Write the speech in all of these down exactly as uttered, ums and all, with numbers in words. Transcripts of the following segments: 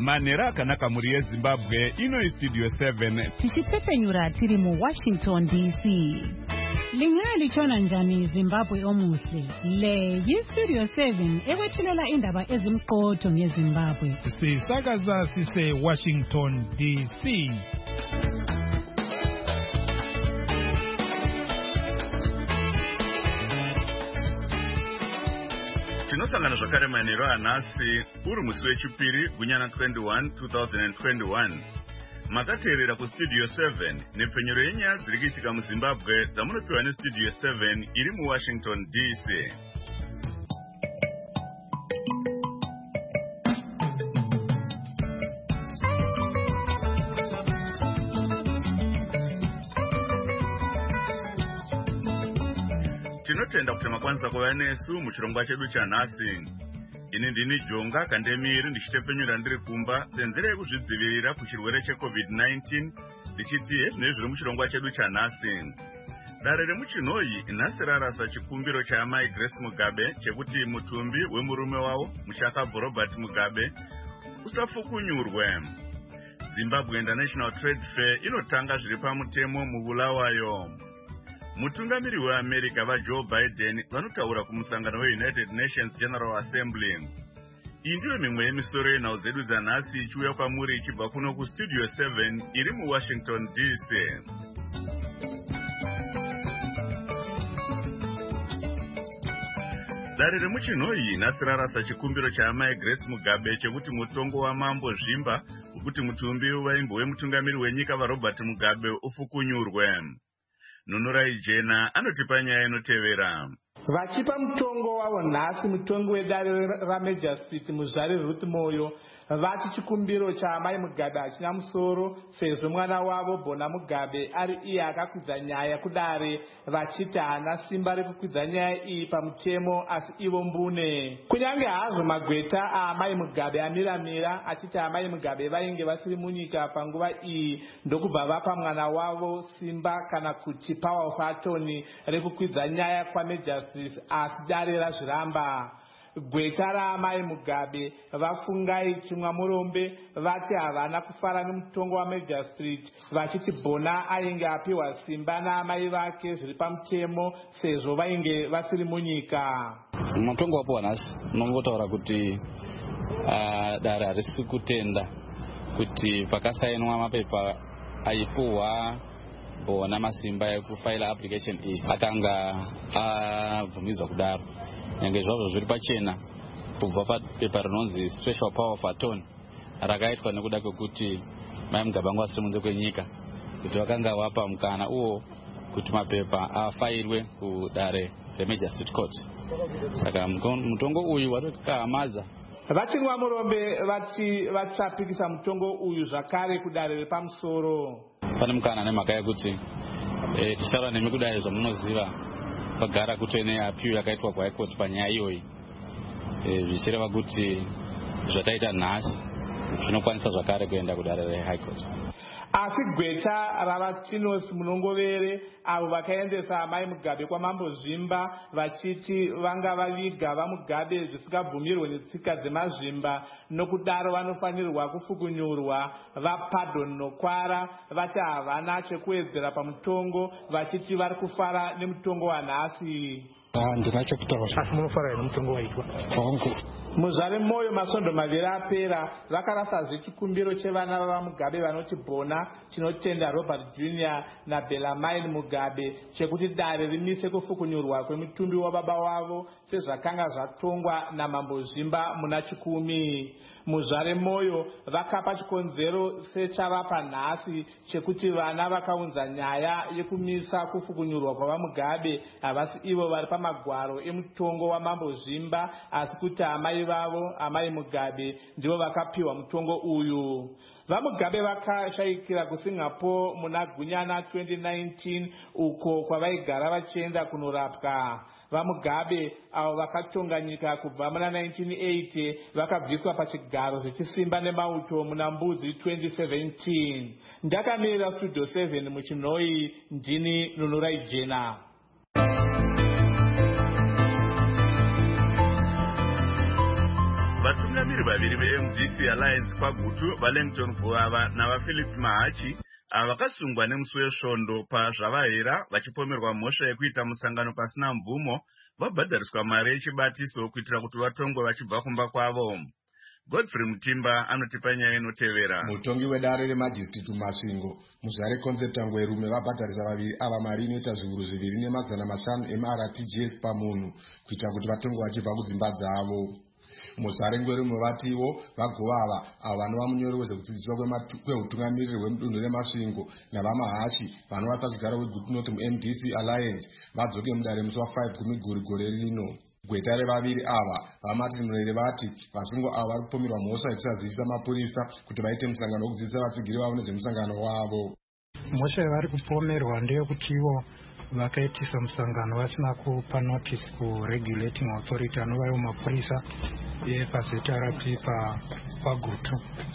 manhero akanaka mhuri yeZimbabwe. Ino Studio seven tichipfepenyura tiri mu Washington D C. Lingali chona njani Zimbabwe omuhle. Le yi Studio seven ekwethulela indaba ezimqotho ngeZimbabwe. Sisakaza sise Washington D C. tinosangana zvakare manhero anhasi uri musi wechipiri gunyana twenty-one twenty twenty-one. Makateerera kustudio seven nepfenyuro yenyaya dziri kuitika muZimbabwe dzamunopiwa nestudio seven iri muWashington D C. Tinotenda kuti makwanisa kuva nesu muchirongwa chedu chanhasi. Ini ndini Jonga Kandemiri ndichitepfenyura ndiri kumba senzira yekuzvidzivirira kuchirwere checovid nineteen ndichiti hezvinezvi zviri muchirongwa chedu chanhasi. Dare remuchinhoyi nhasi rarasa chikumbiro chaamai Grace Mugabe chekuti mutumbi wemurume wavo mushakabvu Robert Mugabe usafukunyurwe. Zimbabwe International Trade Fair inotanga zviri pamutemo mubulawayo. Mutungamiri weAmerica vaJoe Biden vanotaura kumusangano weUnited Nations General Assembly. Iyi ndiyo mimwe yemisoro yenhau dzedu dzanhasi ichiuya kwamuri ichibva kuno kustudio seven iri muWashington D C. Dare remuchinhoyi nhasi rarasa chikumbiro chaamai Grace Mugabe chekuti mutongo wamambo Zvimba wekuti mutumbi waimbo wemutungamiri wenyika vaRobert Mugabe ufukunyurwe. Nunurai Jena anotipa nyaya inotevera. Vachipa mutongo wavo nhasi mutongo wedare raMajor Street muzvare Ruth Moyo vati chikumbiro chaamai Mugabe hachina musoro sezvo mwana wavo Bona Mugabe ari iye akakwidza nyaya kudare vachiti haana simba rekukwidza nyaya iyi pamutemo asi ivo mbune. Kunyange hazvo magweta aamai Mugabe amiramira achiti amai Mugabe vainge vasiri munyika panguva iyi ndokubva vapa mwana wavo simba kana kuti power of attorney rekukwidza nyaya kwaMajor Street asi dare razviramba. Gweta raamai Mugabe vafungai chimwa murombe vati havana kufara nemutongo waMajor Street vachiti Bona ainge apiwa simba naamai vake zviri pamutemo sezvo vainge vasiri munyika. Mutongo wapo nhasi unombotaura kuti uh, dare harisi kutenda kuti pakasainwa mapepa aipuhwa Bona masimba ekufaila application iyi akanga abvumidzwa uh, kudaro. Nyange zvazvo zviri pachena kubva papepa rinonzi special power of attorney rakaitwa nekuda kwekuti mai Mugabe anga asiri kunze kwenyika kuti vakanga vapa mukana uwo kuti mapepa afairwe kudare reMajor Street Court. Saka mutongo uyu watokahamaza. Vachingwa murombe vati vachapikisa mutongo uyu zvakare kudare repamusoro. Pane mukana nemhaka yekuti eh tichara nemi kudai zvamunoziva pagara kutene appeal yakaitwa kuHigh Court panyaya iyoyi. Eh zvichireva kuti zvataita nhasi zvinokwanisa zvakare kuenda kudare reHigh Court. Asi gweta ravatinosi munongovere avo vakaendesa amai Mugabe kwamambo Zvimba vachiti vanga vaviga vaMugabe zvisingabvumirwe netsika dzemazvimba nokudaro vanofanirwa kufukunyurwa vaPardon Nokwara vati havana chekuwedzera pamutongo vachiti vari kufara nemutongo wanhasi. Handina chekutaura. Asi munofara nemutongo waitwa? Hongu. Muzvare Moyo masvondo maviri apera vakarasazve chikumbiro chevana vaMugabe vanoti Bona chinotenda Robert Junior naBellarmine Mugabe chekuti dare rimise kufukunyurwa kwemutumbi wababa wavo sezvakanga zvatongwa namambo Zvimba muna chikumi. Muzvare Moyo vakapa chikonzero sechavapa nhasi chekuti vana vakaunza nyaya yekumisa kufukunyurwa kwavaMugabe havasi ivo vari pamagwaro emutongo wamambo Zvimba asi kuti amai vavo amai Mugabe ndivo vakapiwa mutongo uyu. VaMugabe vakashayikira kuSingapore muna gunyana twenty nineteen uko kwavaigara vachienda kunorapwa. VaMugabe avo vakatonga nyika kubva muna nineteen eighty vakabviswa pachigaro zvichisimba nemauto muna Mbudzi twenty seventeen. Ndakamirira Studio seven muchinhoyi ndini Nunurai Jena. Vatungamiri vaviri ve-M D C Alliance kwaGutu, Valenton Vuava navaPhilip Mahachi ava vakasungwa nemusi wesvondo pazvavahera vachipomerwa mhosva yekuita musangano pasina mvumo, vabhadhariswa mari yechibatiso kuitira kuti vatongwe vachibva kumba kwavo. Godfrey Mutimba anotipa nyaya inotevera. Mutongi wedare remajisitiri Masvingo, muzare konzeptango yerume vabhadharisa vaviri ava mari inoita zviuru zviviri nemazana mashanu ema-R T G S pamunhu kuitira kuti vatongwe vachibva kudzimba dzavo. Muzare ngwerume vatiwo vagovava avo vanova munyori wezvekudzidziswa kweutungamiriri hwemudunhu reMasvingo navaMahachi vanova pachigaro weGutu North mu-M D C Alliance vadzoke mudare musi wa5 kumiguri gore rino. Gweta revaviri ava vaMartin Murere vati vasungwa ava vari kupomerwa mhosva yekusazivisa mapurisa kuti vaite musangano wekudzidzisa vatsigiri vavo nezvemusangano wavo. Mhosva yavari kupomerwa ndeyekuti ivo vakaitisa musangano vasina kupa notice kuregulating authority anova iwo mapurisa epaZ R P paGutu.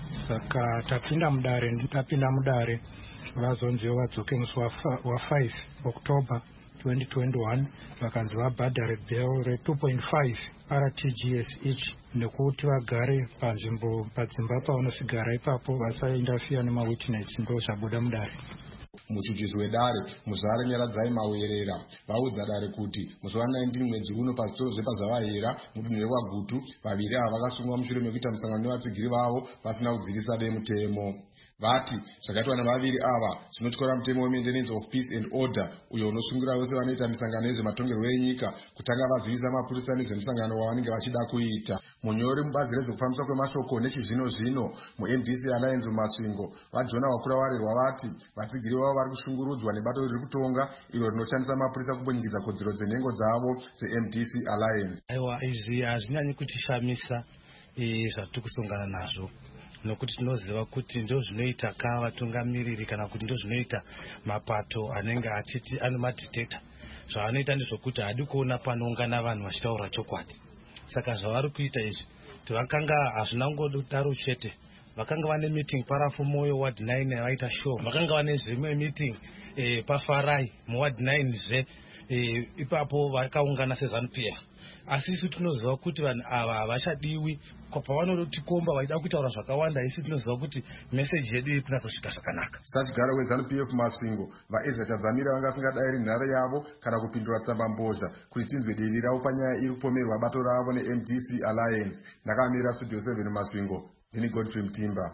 Saka tapinda mudare tapinda mudare vazonziwo vadzoke musi wa5 October twenty twenty-one vakanzi vabhadhare bail re two point five R T G S each nekuti vagare panzvimbo padzimba pavanosvigara ipapo vasaindafiya nemawitness ndo zvabuda mudare. Muchuchisi wedare Muzare Nyaradzai Mawerera vaudza dare kuti musi wa19 mwedzi uno pazvitoro zvepazvavahera mudunhu reKwaGutu vaviri ava vakasungwa mushure mekuita musangano nevatsigiri vavo vasina kudzivisa bemutemo. Vati zvakaitwa navaviri ava zvinotyora mutemo weMaintenance of Peace and Order uyo unosungira vose vanoita misangano yezvematongerwo enyika kutanga vazivisa mapurisa nezvemusangano wavanenge vachida kuita. Munyori mubazi rezvekufambiswa kwemashoko nechizvino zvino mu-M D C Alliance muMasvingo vaJona Wakurawarirwa vati vatsigiri vavo vari kushungurudzwa nebato riri kutonga iro rinoshandisa mapurisa kumbonyikidza kodzero dzenhengo dzavo dze-M D C Alliance. Aiwa, izvi hazvinyanyi kutishamisa zvatiri kusongana nazvo nokuti tinoziva kuti ndo zvinoita ka vatungamiriri kana kuti ndo zvinoita mapato anenge achiti ano madetector. Zvavanoita ndezvokuti hadi kuona panoungana vanhu vachitaura chokwadi. Saka zvavari kuita izvi vakanga hazvina kungodaro chete, vakanga vane meeting parafu Moyo ward nine vaita show, vakanga vane zvimwe meeting eh, paFarai mu ward nine zve eh, ipapo vakaungana seZANU P F. Asi isu tinoziva kuti vanhu ava havachadiwi pavanotikomba vaida kutaura zvakawanda. Isi tinoziva kuti message yedu iri kunazosvika zvakanaka. Sachigaro weZANU P F Masvingo vaEzra Chadzamira vanga kungadai iri nhare yavo kana kupindura tsamba mbozha kuti tinzwe divi ravo panyaya iri kupomerwa bato ravo ne-M D C Alliance. Ndakamirira Studio seven Masvingo, ndini Godfrey Mutimba.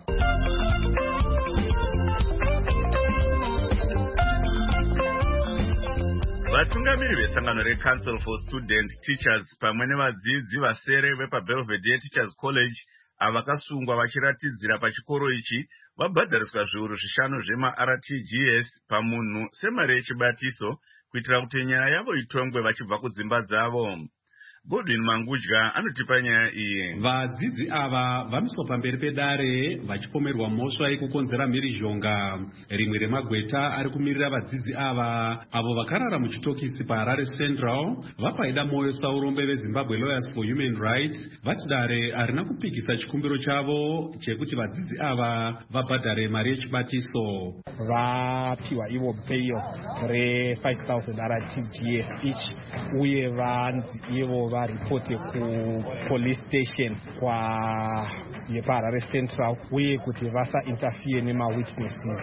Vatungamiri vesangano reCouncil for Student Teachers pamwe nevadzidzi vasere vepaBelvedere Teachers College ava vakasungwa vachiratidzira pachikoro ichi vabhadhariswa zviuru zvishanu zvema-R T G S pamunhu semari yechibatiso kuitira kuti nyaya yavo itongwe vachibva kudzimba dzavo. Godwin Mangudya anotipa nyaya iyi. Vadzidzi ava vamiswa pamberi pedare vachipomerwa mhosva yekukonzera mhirizhonga. Rimwe remagweta ari kumirira vadzidzi ava avo vakarara muchitokisi paHarare Central vapaida moyo saurombe veZimbabwe Lawyers for Human Rights vati dare harina kupikisa chikumbiro chavo chekuti vadzidzi ava vabhadhare mari yechibatiso. Vapiwa ivo bail re five thousand R T G S each uye vanzi ivo varipote ku police station kwa yepaHarare Central uye kuti vasa interfere nema witnesses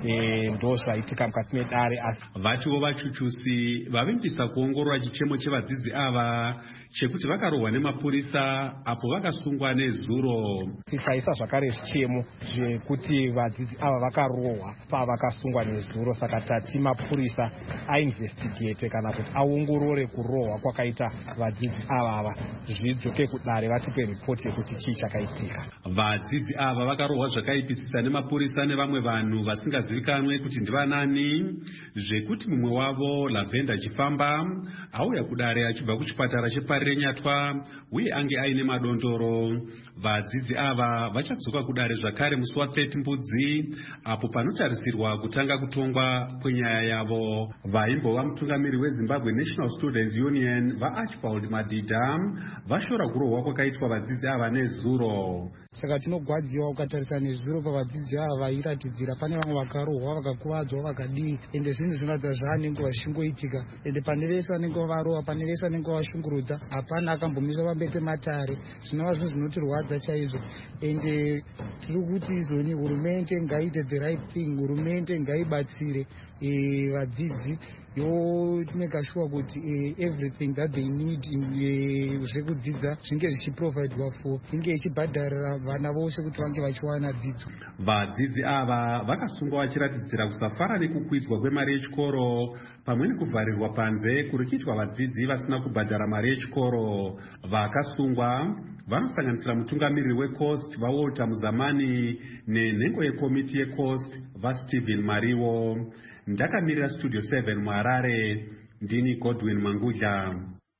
e, ndo zvaitika mukati medare. Vatiwo vachuchusi vavimbisa kuongorora chichemo chevadzidzi ava chekuti vakarohwa nemapurisa apo vakasungwa nezuro. Titaisa zvakare zvichemo zvekuti vadzidzi ava vakarohwa pavakasungwa nezuro, saka tati mapurisa ainvestigate kana kuti aongorore kurohwa kwakaita vadzidzi ava ava zvidzoke kudare vatipe ripoti yekuti chii chakaitika. Vadzidzi ava vakarohwa zvakaipisisa nemapurisa nevamwe vanhu vasingazivikanwe kuti ndivanani, zvekuti mumwe wavo Lavenda Chifamba auya kudare achibva kuchipatara cheParire Nyatwa uye ange aine madondoro. Vadzidzi ava vachadzoka kudare zvakare musi wa thirty Mbudzi apo panotarisirwa kutanga kutongwa kwenyaya yavo. Vaimbova mutungamiri weZimbabwe National Students Union vaArchibald Madhidha vashora kurohwa kwakaitwa vadzidzi ava nezuro. Saka tinogwadziwa ukatarisa nezuro pavadzidzi ava vairatidzira pane vamwe vakarohwa vakakuvadzwa vakadii, ende zvinhu zvinhu zvinoratidza zvaanenge vachingoitika, ende pane vese vanenge varova, pane vese vanenge vashungurudza, hapana akambomisa pamberi pematare. Zvinova zvinhu zvinotirwadza chaizvo, ende tiri kuti izvoni hurumende ngaiite the right thing, hurumende ngaibatsire vadzidzi yo make sure kuti uh, everything that they need in zvekudzidza zvinge zvichiprovidwa for, inge ichibhadharira vana vose kuti vange vachiwana dzidzo. Vadzidzi ava vakasungwa vachiratidzira kusafara nekukwidzwa kwemari yechikoro pamwe nekuvharirwa panze kuri kuitwa vadzidzi vasina kubhadhara mari yechikoro. Vakasungwa vanosanganisira mutungamiriri weCoast vaWalter Muzamani nenhengo yekomiti yeCoast vaStephen Mariwo. Ndakamirira Studio seven muHarare, ndini Godwin Mangudla.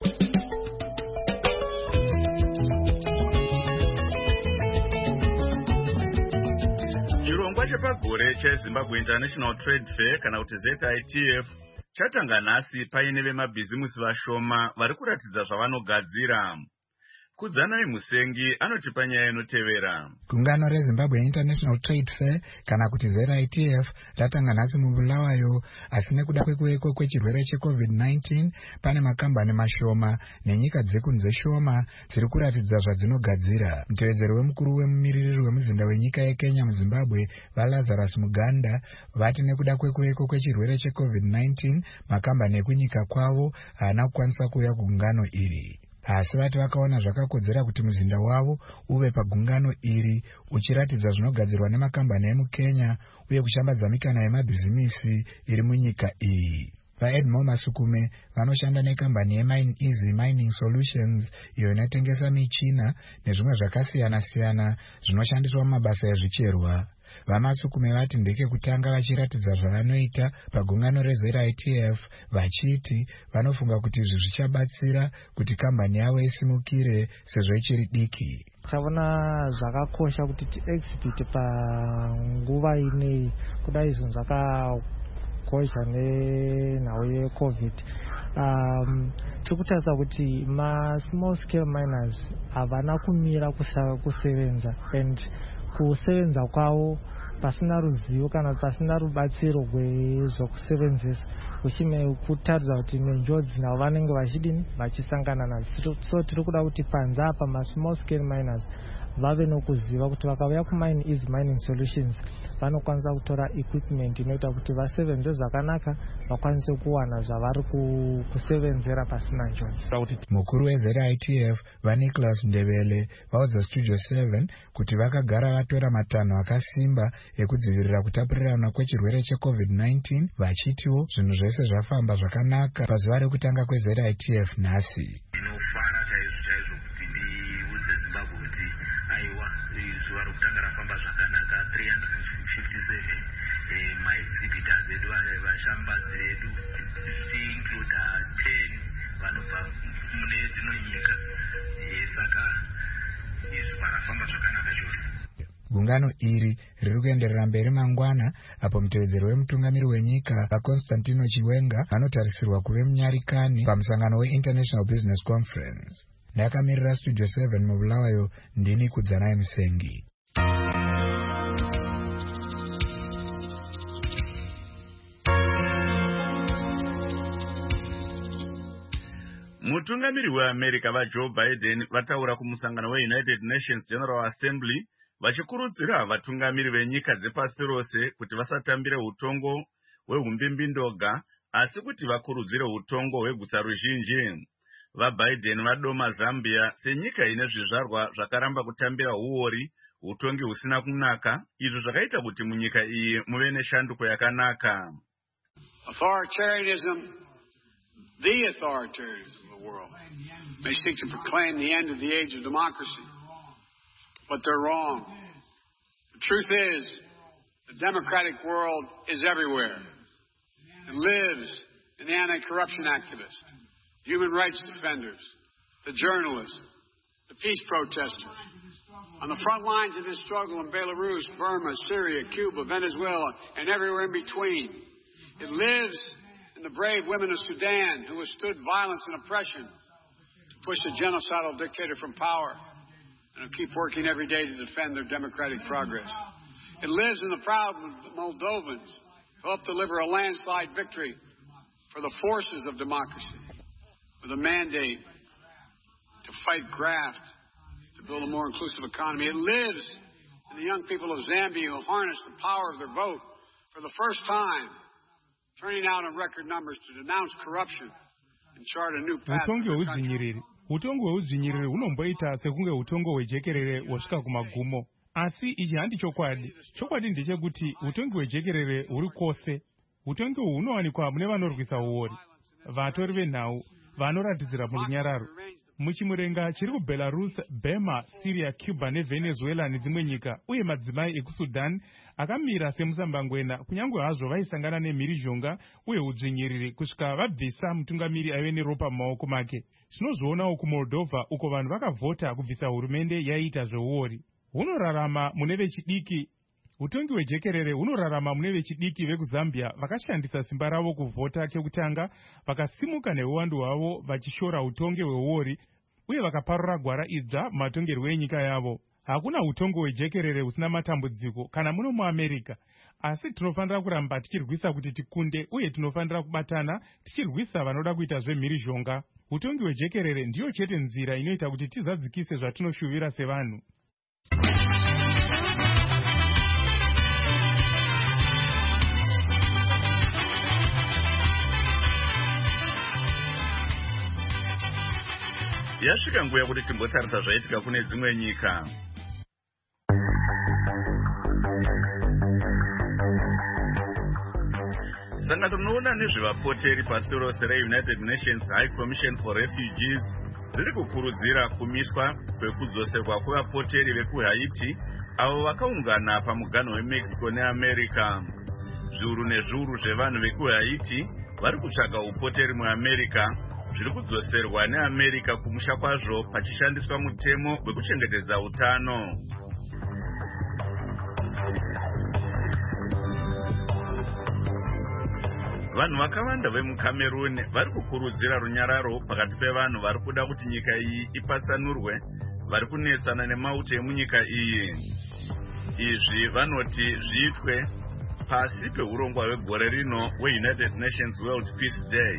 Chirongwa chepagore cheZimbabwe International Trade Fair kana kuti Z I T F chatanga nhasi paine vemabhizimusi vashoma vari kuratidza zvavanogadzira. Kudzanai Musengi anotipa nyaya inotevera. Gungano reZimbabwe International Trade Fair kana kuti Z I T F ratanga nhasi muBulawayo, asi nekuda kwekuweko kwechirwere cheCovid nineteen pane makambani mashoma nenyika dzekunze shoma dziri kuratidza zvadzinogadzira. Mutevedzeri wemukuru wemumiririri wemuzinda wenyika yeKenya muZimbabwe vaLazarus Muganda vati nekuda kwekuweko kwechirwere cheCovid nineteen makambani ekunyika kwavo haana kukwanisa kuuya kugungano iri. Asi vati vakaona zvakakodzera kuti muzinda wavo uve pagungano iri uchiratidza zvinogadzirwa nemakambani emuKenya uye kushambadza mikana yemabhizimisi iri munyika iyi. VaEdmo Masukume vanoshanda nekambani yeMine Easy Mining Solutions iyo inotengesa michina nezvimwe zvakasiyana-siyana zvinoshandiswa mumabasa ezvicherwa. VaMasukume vati ndeke kutanga vachiratidza zvavanoita pagungano reZ I T F vachiti vanofunga kuti izvi zvichabatsira kuti kambani yavo isimukire sezvo ichiri diki. Taona zvakakosha kuti tiexhibite panguva inei kudai zvinhu zvakakosha nenhau yeCovid. Um, tikutarisa kuti ma-small scale miners havana kumira kusevenza, and kusevenza kwavo pasina ruzivo kana pasina rubatsiro rwezvokusevenzesa uchime kutaridza kuti nenjodzi navo vanenge vachidini vachisangana nazo. So tiri kuda kuti panze apa ma-small scale miners vave nokuziva kuti vakauya kuMine Easy Mining Solutions vanokwanisa kutora equipment inoita kuti vasevenze zvakanaka, vakwanise kuwana zvavari kusevenzera pasina njodzi. Mukuru weZ I T F vaNicholas Ndebele vaudza Studio seven kuti vakagara vatora matanho akasimba ekudzivirira kutapurirana kwechirwere cheCovid nineteen vachitiwo zvinhu zvese zvafamba zvakanaka pazuva rekutanga kweZ I T F nhasi. Inofara chaizvo chaizvo kuti ndiudze Zimbabwe kuti aiwa zuva rokutanga rafamba zvakanaka. Three hundred fifty-seven eh, maexhibitors edu vashambadzi vedu zvichiincluda ten vanobva mune dzimwe nyika, saka izvi parafamba zvakanaka chose. Gungano iri riri kuenderera mberi mangwana apo mutevedzeri wemutungamiri wenyika vaConstantino Chiwenga vanotarisirwa kuve munyarikani pamusangano weInternational Business Conference. Ndakamirira Studio seven muBulawayo, ndini Kudzanai Musengi. Mutungamiri weAmerica vaJoe Biden vataura kumusangano weUnited Nations General Assembly vachikurudzira vatungamiri venyika dzepasi rose kuti vasatambire utongo hwehumbimbindoga asi kuti vakurudzire utongo hwegutsa ruzhinji. VaBiden vadoma Zambia senyika ine zvizvarwa zvakaramba kutambira huori utongi husina kunaka, izvo zvakaita kuti munyika iyi muve neshanduko yakanaka. Authoritarianism, the authoritarianism of the world, may seek to proclaim the end of the age of democracy. But they're wrong. The truth is, the democratic world is everywhere. It lives in the anti-corruption activists, human rights defenders, the journalists, the peace protesters. On the front lines of this struggle in Belarus, Burma, Syria, Cuba, Venezuela, and everywhere in between. It lives in the brave women of Sudan who withstood violence and oppression to push a genocidal dictator from power, and who keep working every day to defend their democratic progress. It lives in the proud Moldovans to help deliver a landslide victory for the forces of democracy, with a mandate to fight graft, to build a more inclusive economy. It lives in the young people of Zambia who harness the power of their vote for the first time, turning out in record numbers to denounce corruption and chart a new path for the country. Utongo hweudzvinyiriri hunomboita sekunge utongo hwejekerere hwosvika kumagumo. Asi ichi handi chokwadi. Chokwadi ndechekuti utongi hwejekerere huri kwose. Utongi uhu hunowanikwa mune vanorwisa uori, vatori venhau, vanoratidzira murunyararo. Muchimurenga chiri kuBelarus, Burma, Syria, Cuba neVenezuela nedzimwe nyika, uye madzimai ekuSudan akamira semusambangwena kunyange hazvo vaisangana nemhirizhonga uye udzvinyiriri kusvika vabvisa mutungamiri aive neropa mumaoko make. Tinozvionawo kuMoldova uko vanhu vakavhota kubvisa hurumende yaiita zveuori. Hunorarama mune vechidiki. Utongi hwejekerere hunorarama mune vechidiki vekuZambia vakashandisa simba ravo kuvhota kekutanga, vakasimuka neuwandu hwavo vachishora utongi hweuori uye vakaparura gwara idzva matongerwo enyika yavo. Hakuna utongo hwejekerere husina matambudziko kana muno muAmerica, asi tinofanira kuramba tichirwisa kuti tikunde uye tinofanira kubatana tichirwisa vanoda kuita zvemhirizhonga. Utongi hwejekerere ndiyo chete nzira inoita kuti tizadzikise zvatinoshuvira sevanhu. Yasvika nguva yekuti timbotarisa zvaitika kune dzimwe nyika. Sangano rinoona nezvevapoteri pasi rose reUnited Nations High Commission for Refugees riri kukurudzira kumiswa kwekudzoserwa kwevapoteri vekuHaiti avo vakaungana pamuganho weMexico neAmerica. Zviuru nezviuru zvevanhu vekuHaiti vari kutsvaga upoteri muAmerica zviri kudzoserwa neAmerica kumusha kwazvo pachishandiswa mutemo wekuchengetedza utano. Vanhu vakawanda vemuCameroon vari kukurudzira runyararo pakati pevanhu vari kuda kuti nyika iyi ipatsanurwe vari kunetsana nemauto emunyika iyi. Izvi vanoti zviitwe pasi peurongwa hwegore rino hweUnited Nations World Peace Day.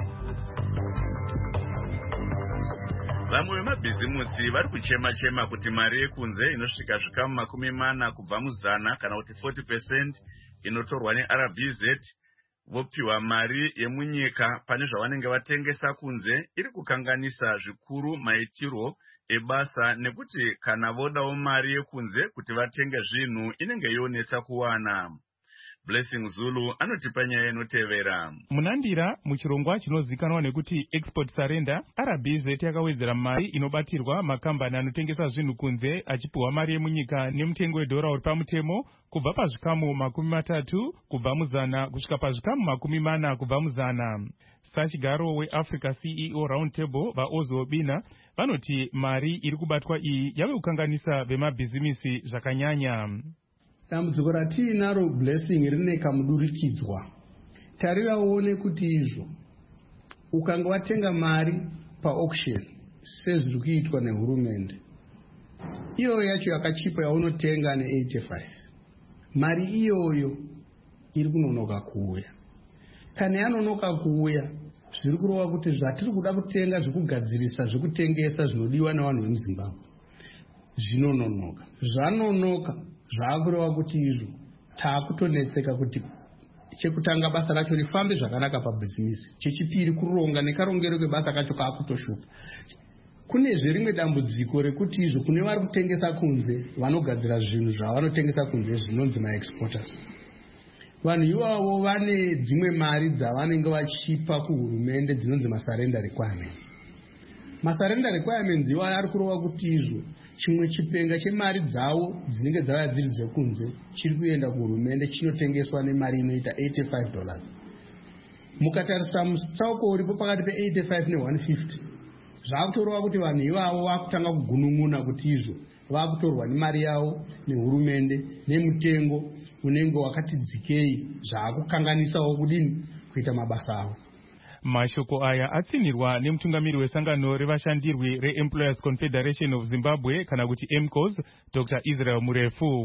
Vamwe vemabhizimusi vari kuchema-chema kuti mari yekunze inosvika zvikamu makumi mana kubva muzana kana kuti forty percent inotorwa neR B Z vopiwa mari yemunyika pane zvavanenge vatengesa kunze iri kukanganisa zvikuru maitirwo ebasa, nekuti kana vodawo mari yekunze kuti vatenge zvinhu inenge yonetsa kuwana. Blessing Zulu anotipa nyaya inotevera. Munandira muchirongwa chinozikanwa nekuti export surrender, R B Z yakawedzera mari inobatirwa makambani anotengesa zvinhu kunze achipiwa mari yemunyika nemutengo wedhora uri pamutemo kubva pazvikamu makumi matatu kubva muzana kusvika pazvikamu makumi mana kubva muzana. Sachigaro weAfrica C E O Roundtable vaOzwo Bina vanoti mari iri kubatwa iyi yave kukanganisa vemabhizimisi zvakanyanya. Dambudziko ratiinaro Blessing rine kamudurikidzwa. Tarira uone kuti izvo ukanga watenga mari paauction sezviri kuitwa nehurumende, iyo yacho yakachipa yaunotenga ne-eighty-five, mari iyoyo iri kunonoka kuuya. Kana yanonoka kuuya, zviri kurova kuti zvatiri kuda kutenga zvekugadzirisa zvekutengesa zvinodiwa navanhu vemuZimbabwe zvinononoka. Zvanonoka zvakureva kuti izvo taakutonetseka kuti chekutanga basa racho rifambe zvakanaka pabhizinisi, chechipiri kuronga nekarongero kebasa kacho kaakutoshupa. Kunezve rimwe dambudziko rekuti izvo kune vari kutengesa kunze vanogadzira zvinhu zvavanotengesa kunze zvinonzi maexporters. Vanhu ivavo vane dzimwe mari dzavanenge vachipa kuhurumende dzinonzi masurrender requirements. Masurrender requirements iwo ari kurova kuti izvo chimwe chipenga chemari dzavo dzinenge dzava dziri dzekunze chiri kuenda kuhurumende chinotengeswa nemari inoita eighty-five dollars. Mukatarisa mutsauko uripo pakati pe-eighty-five ne-one fifty, zvakutorova kuti vanhu ivavo vakutanga kugunun'una kuti izvo vakutorwa nemari yavo nehurumende nemutengo unenge wakati dzikei, zvakukanganisawo kudini kuita mabasa avo. Mashoko aya atsinirwa nemutungamiri wesangano revashandirwi reEmployers Confederation of Zimbabwe kana kuti M C O Z, Doctor Israel Murefu.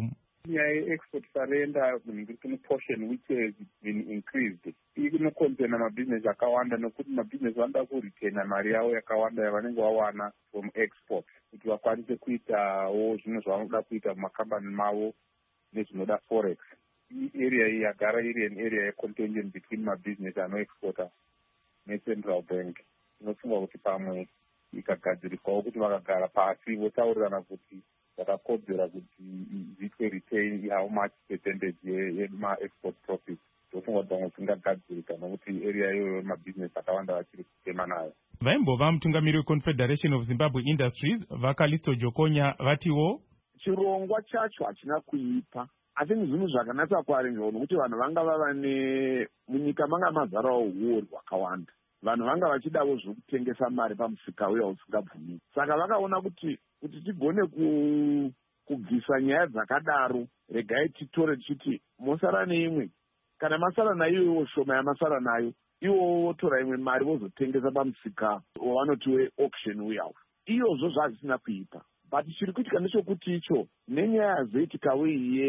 nyaya ye-export surrender portion which has been increased inokonzerna mabhizinesi akawanda nokuti mabhizinesi vanoda kuritena mari yavo yakawanda yavanenge vawana from export kuti vakwanise kuitawo zvimwe zvavanoda kuita mumakambani mavo nezvinoda forex. Area iyi yagara iri an area yecontention between mabhizinesi anoexporta necentral bank. Inofunga kuti pamwe ikagadziriswawo kuti vakagara pasi votaurirana kuti vakakodzera kuti zviitwe retain how much percentage yema-export profit. Ndofunga kuti pamwe dzingagadzirika nokuti area iyoyo mabhizinesi akawanda vachiri kutema nayo. Vaimbova mutungamiri weConfederation of Zimbabwe Industries Vakalisto Jokonya vatiwo chirongwa chacho hachina kuipa. asi zvinhu zvakanatsa kuarenjwa nokuti vanhu vanga vava ne munyika manga mazarawo uori hwakawanda. Vanhu vanga vachidawo zvokutengesa mari pamusika uya usingabvumi. Saka vakaona kuti kuti tigone ku kubvisa nyaya dzakadaro, regai titore tichiti mosara neimwe kana masara nayo iwo shoma yamasara nayo iwo votora imwe mari vozotengesa pamusika wavanoti we-auction uyawo. Iyozvo zvazvisina kuipa. But chiri kuitika ndechekuti icho nenyaya yazoitikawo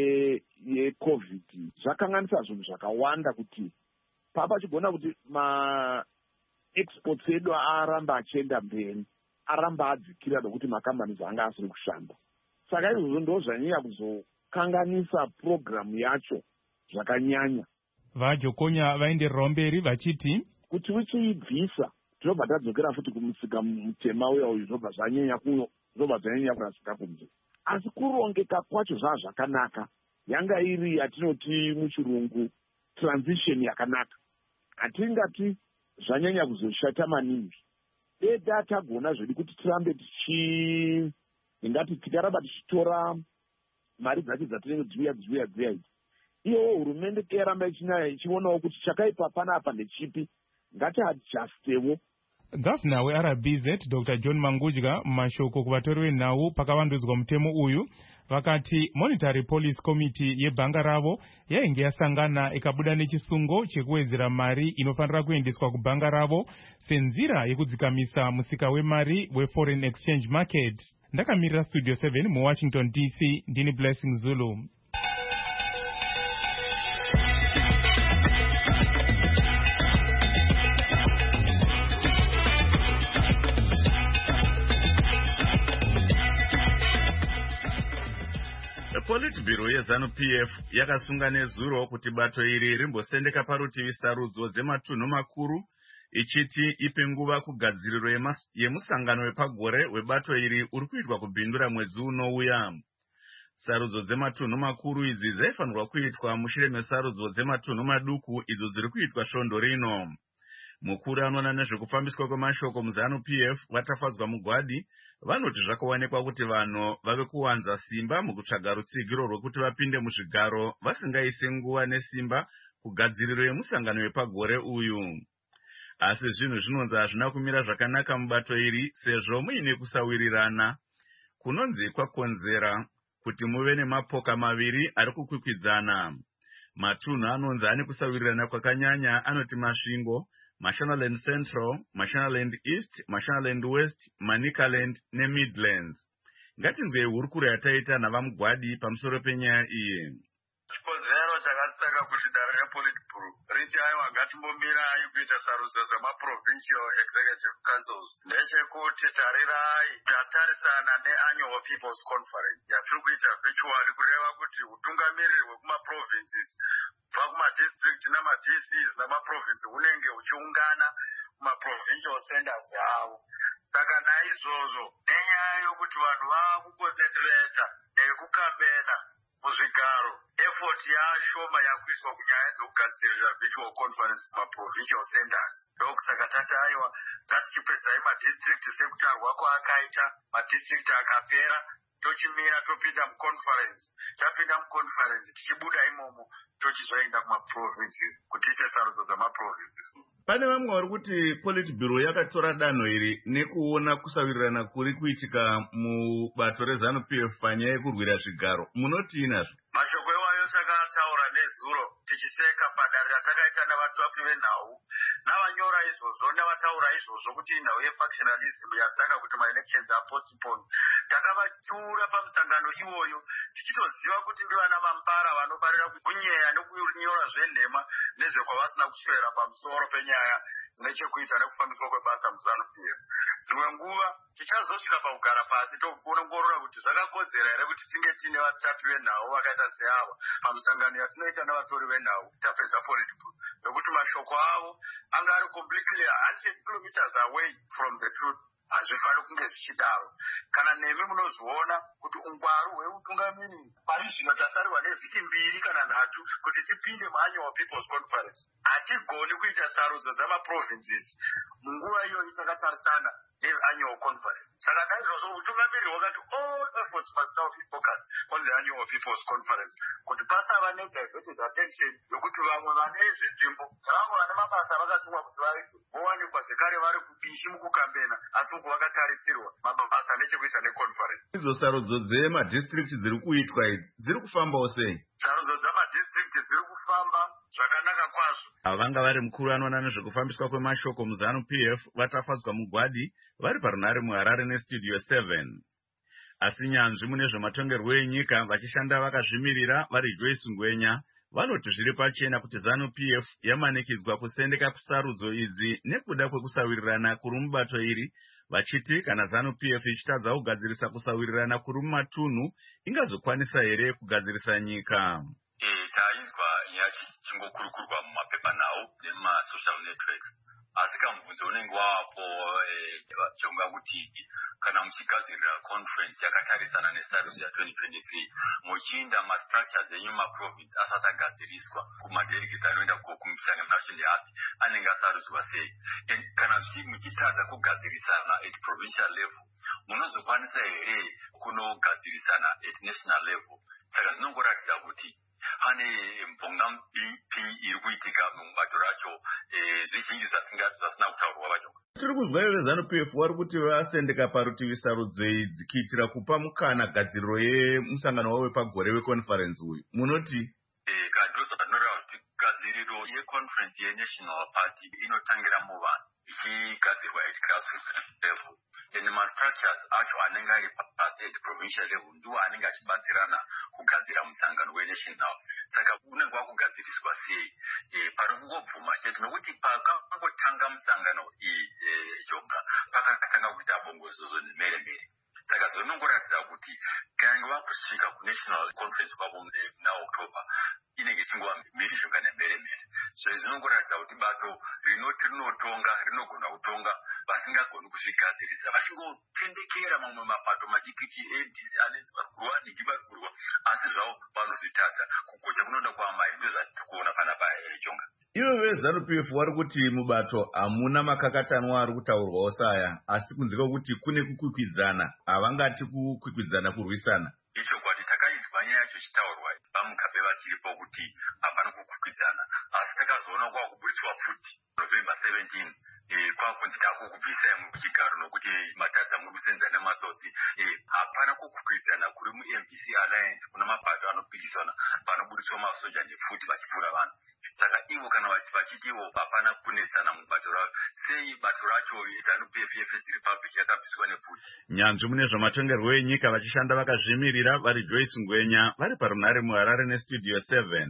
yeCovid zvakanganisa zvinhu zvakawanda kuti papa chigona kuti ma exports edu aramba achienda mberi, aramba adzikira nokuti makambani anga asiri kushanda. Saka izvozvo ndo zvanyanya kuzokanganisa programu yacho zvakanyanya. VaJokonya vaendererawo mberi vachiti kuti vichiibvisa tinobva tadzokera futi kumusika mutema uya uyu zvinobva zvanyanya kuno zvinobva zvanyanya kurasika kunze. Asi kurongeka kwacho zvaa zvakanaka, yanga iri yatinoti muchirungu transition yakanaka. Hatingati zvanyanya kuzoshata maningi. Deda tagona zvedu kuti tirambe tichi ingati tikaramba tichitora mari dzacho dzatinenge dziuya dziuya dziuya idzi. Iyo hurumende keramba ichinaya ichionawo kuti chakaipa panapa ndechipi, ngatiadjustewo. Gavana weR B Z Doctor John Mangudya mumashoko kuvatori venhau pakavandudzwa mutemo uyu vakati Monetary Policy Committee yebhanga ravo yainge yasangana ikabuda nechisungo chekuwedzera mari inofanira kuendeswa kubhanga ravo senzira yekudzikamisa musika wemari weforeign exchange market. Ndakamirira Studio seven muWashington D C, ndini Blessing Zulu. Politburo yeZanu-P F yakasunga nezuro kuti bato iri rimbosendeka parutivi sarudzo dzematunhu makuru ichiti ipe nguva kugadziriro yemusangano wepagore webato iri uri kuitwa kubhindura mwedzi unouya. Sarudzo dzematunhu makuru idzi dzaifanirwa kuitwa mushure mesarudzo dzematunhu maduku idzo dziri kuitwa svondo rino. Mukuru anoona nezvekufambiswa kwemashoko muZanu-P F watafadzwa mugwadi vanoti zvakaonekwa kuti vanhu vave kuwanza simba mukutsvaga rutsigiro rwekuti vapinde muzvigaro vasingaise nguva nesimba kugadziriro yemusangano wepagore uyu. Asi zvinhu zvinonzi hazvina kumira zvakanaka mubato iri sezvo muine kusawirirana kunonzi kwakonzera kuti muve nemapoka maviri ari kukwikwidzana. Matunhu anonzi ane kusawirirana kwakanyanya anoti Masvingo, Mashonaland Central, Mashonaland East, Mashonaland West, Manicaland neMidlands. Ngatinzwe hurukuro yataita navamugwadi pamusoro penyaya iyi. Chikonzero chakasaka kuti dare rePolitburo riti aiwa ngatimbombirai kuita sarudzo dzemaprovincial executive councils ndechekuti tarirai tatarisana neannual people's conference yatiri kuita virtually kureva kuti utungamiriri hwekumaprovinces kubva kumadistrict nama-D Cs namaprovince hunenge huchiungana kumaprovincial centers avo. Saka naizvozvo nenyaya yokuti vanhu vakukonsentrata nekukambena muzvigaro, effort yashoma yakuiswa kunyaya dzekugadzirira virtual conference kumaprovincial centers. Ndokusaka tati aiwa ngatichipedzai madistrict sekutarwa kwaakaita, madistrict akapera tochimira topinda muconference, tapinda muconference tichibuda imomo tochizoenda kumaprovinces kuti ite sarudzo dzamaprovinces. Pane vamwe vari kuti Politburo yakatora danho iri nekuona kusawirirana kuri kuitika mubato reZanu-P F panyaya yekurwira zvigaro. Munoti inazvo? Mashoko iwayo takataura nezuro tichiseka padare ratakaita navatuapi venhau navanyora izvozvo navataura izvozvo kuti inhau yefactionalism yasaka kuti maelections apostpone. takavatyura pamusangano iwoyo tichitoziva kuti ndivana mampara vanofarira kunyeya nekunyora zvenhema nezvekwavasina kuswera pamusoro penyaya nechekuita nekufambiswa kwebasa muZANU-P F. Dzimwe nguva tichazosvika pakugara pasi tokuongorora kuti zvakakodzera here kuti tinge tine vatapi venhau vakaita seava pamusangano yatinoita navatori venhau tapedza politburo, nokuti mashoko avo anga ari completely one hundred kilometers away from the truth. Hazvifaniri kunge zvichidaro. Kana nemi munozviona kuti ungwaru hweutungamiri pari zvino tasarwa nevhiki mbiri kana nhatu kuti tipinde muannual people's conference, hatigoni kuita sarudzo dzamaprovinces munguva iyoyi takatarisana neannual conference. Saka naizvozvo utungamiri hwakati all efforts must now be focused on the annual people's conference kuti pasava nediverted attention yokuti vamwe vane zvinzvimbo vamwe vane mabasa vakatumwa kuti vaite vowanikwa zvekare vari kubishi mukukambena asi uku vakatarisirwa mabasa nechekuita neconference. Idzo sarudzo dzemadistrict dziri kuitwa idzi dziri kufambawo sei? Sarudzo dzamadistrict dziri kufamba zvakanaka kwazvo. Vanga vari mukuru anoona nezvekufambiswa kwemashoko muZANU-P F vatafadzwa mugwadi vari parunare muHarare nestudio seven. Asi nyanzvi mune zvematongerwo enyika vachishanda vakazvimirira vari Joyce Ngwenya vanoti zviri pachena kuti ZANU-P F yamanikidzwa kusendeka kusarudzo idzi nekuda kwekusawirirana kuri mubato iri, vachiti kana ZANU-P F ichitadza kugadzirisa kusawirirana kuri mumatunhu ingazokwanisa here kugadzirisa nyika. Eh, taizwa yachingokurukurwa mumapepa nawo nemasocial networks. Asi kamubvunzo unenge wapo chonga kuti kana muchigadzirira conference yakatarisana nesarudzo ya twenty twenty-three muchiinda mastructures enyu maprovince asati agadziriswa kumadelegates anoenda kumusangano munashinde hapi anenge asarudzwa sei. Kana muchitadza kugadzirisana at provincial level munozokwanisa here kunogadzirisana at national level. Saka zvinongoratidza kuti pane mbonga ipi iri kuitika mubato racho zvizhinji zvasina kutaurwa vacho. Tiri kuzwa veZANU-P F vari kuti vasendeka parutivi sarudzo idzi kuitira kupa mukana gadziriro yemusangano wavo wepagore weconference uyu. Munoti? Eh, kadzosa noreva kuti gadziriro yeconference yenational party inotangira muvanhu ichigadzirwa at grassroots level. And mastructures acho anenge ari pasi at provincial level ndiwo anenge achibatsirana kugadzira musangano wenational. Saka unenge wakugadziriswa sei? E, pari kungobvuma chete nokuti pakangotanga musangano iyi jonga pakatanga kuita bongozozo nemeremere. Saka zvinongoratidza kuti kana vakusvika kunational conference kwavo muna October inenge chingova mhirizho kana mheremhere. So zvinongoratidza kuti bato rinoti rinotonga rinogona kutonga vasingagoni kuzvigadzirisa vachingotendekera mamwe mapato madikiti edc anenzi vari kurwa niki vari kurwa asi zvavo vanozvitadza kugocha kunoda kuamai ndo zvatiri kuona panapa jonga. Ivo veZANU-P F vari kuti mubato hamuna makakatanwa ari kutaurwawo saya asi kunzika kuti kune kukwikwidzana, havangati kukwikwidzana kurwisana. Icho kwati takaizwa nyaya yacho chitaurwa vamugabe vachiripo kuti hapana kukwikwidzana asi takazoona kwakuburitswa futi November seventeen kwakunzi takukubvisai muchigaro nokuti matadza muri kusenza nematsotsi. Hapana kukwikwidzana kuri mu-M B C Alliance kuna mapato anopikisana panoburitswa masoja nefuti vachipfuura vanhu. Saka ivo kana vachiti ivo hapana kunetsana mubato ravo sei bato racho ZANU-P F Federal Republic yakabviswa nefuti. Nyanzvi mune zvamatongerwo enyika vachishanda vakazvimirira vari Joyce Ngwenya vari parunare muHarare nestudio seven.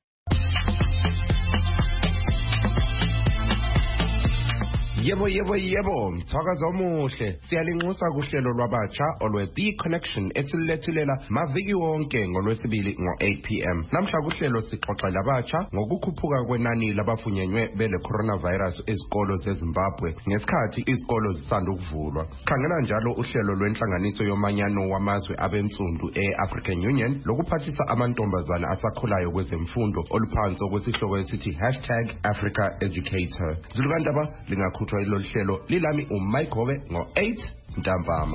Yebo yebo yebo mthakazo omuhle siyalinxusa kuhlelo lwabatsha olwe-The Connection ethilethulela maviki wonke ngolwesibili ngo-eight p m Namhla kuhlelo sixoxela abatsha ngokukhuphuka kwenani labafunyenywe bele coronavirus ezikolo zeZimbabwe ngesikhathi izikolo zisanda ukuvulwa. Sikhangela njalo uhlelo lwenhlanganiso yomanyano wamazwe abensundu e-African Union lokuphathisa amantombazane asakhulayo kwezemfundo oluphansi okwesihloko esithi hashtag Africa Educator. Zulukandaba lingakhutha ilo hlelo lilami uMaikobe ngo-eight ntambama.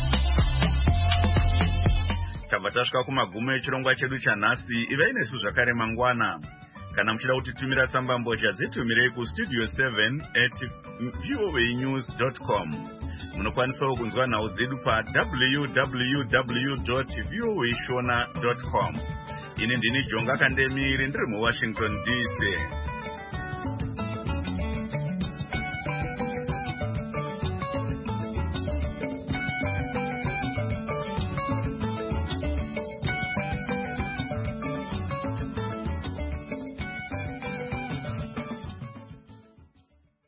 Tabva tasvika kumagumo echirongwa chedu chanhasi. Ivai nesu zvakare mangwana. Kana muchida kutitumira tsamba mbozha dzitumirei kustudio seven at voanews dot com. Munokwanisawo kunzwa nhau dzedu pa w w w dot voashona dot com. Ini ndini Jonga Kandemiri ndiri muWashington D C.